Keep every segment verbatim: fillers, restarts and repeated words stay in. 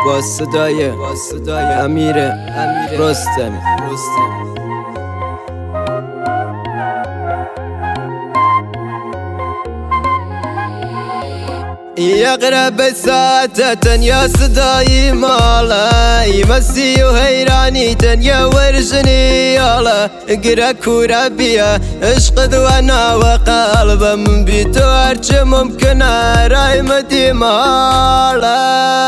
با صدای امیر رستمی. يقرب ساعة يا صداي مالا يمسي وهيراني تنيا ورجني يالا اقرك وربيا اشقد وانا وقلب من بيتو ارج ممكن راي مدي مالا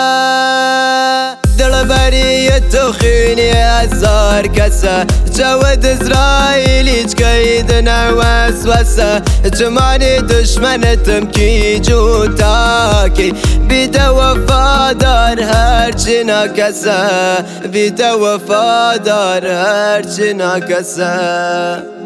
دلبري تخيني هزار كسا جود اسرائيلي جكيدنا وسوسة جماني دشمن تمكي جوتاكي بيدا وفادار هرچنا كسا بيدا وفادار هرچنا كسا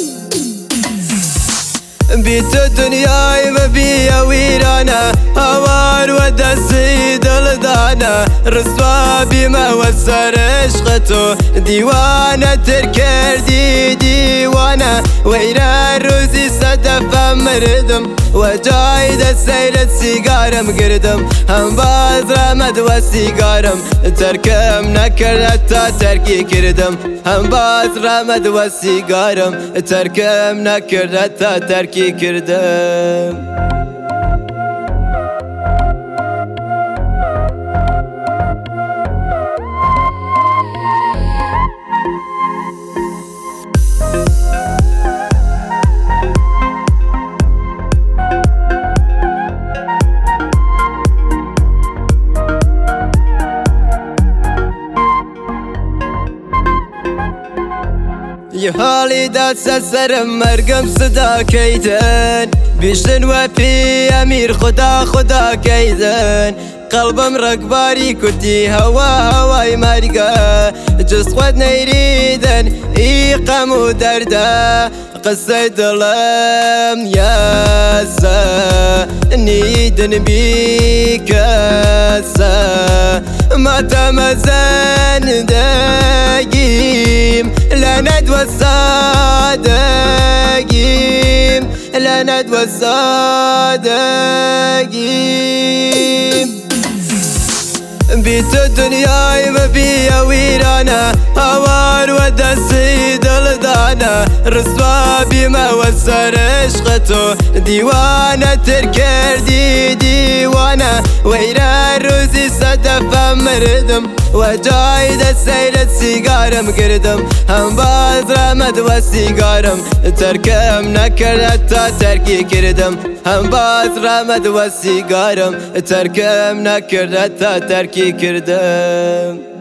بيت الدنيا مبيا ويرانا هوار ودسي دلدانا رسوا بما وسر عشقتو ديوانا تركر دي ديوانا ويرا روزي صدف مردم وجايد السيلة سيجارم قردم هم باز رمد وسيجارم تركم نكرتا تركي كردم هم باز رمد وسيجارم تركم نكرتا تركي كردم يهالي داس سر مرقم صدا كيدن بيشتن وفي امير خدا خدا كيدن قلبم رقباري كنتي هوا هواي مرقا جس خود نيريدن ايقام ودردا قصة دلم ياسا نيدن بيكاسا ما تمزن داقيم لا ندوى الصادقين لا ندوى الصادقين بيت الدنيا مبيا ويرانا هوار ودسي دلدانا رسوا بما وسر عشقتو ديوانا تركر دي ديوانا ويرا روزي صدف مردم وجايد السيلة سيجارم قردم هم باز رمد وسيجارم تركم نكرتا تركي كردم هم باز رمد وسيجارم تركم نكرتا تركي كردم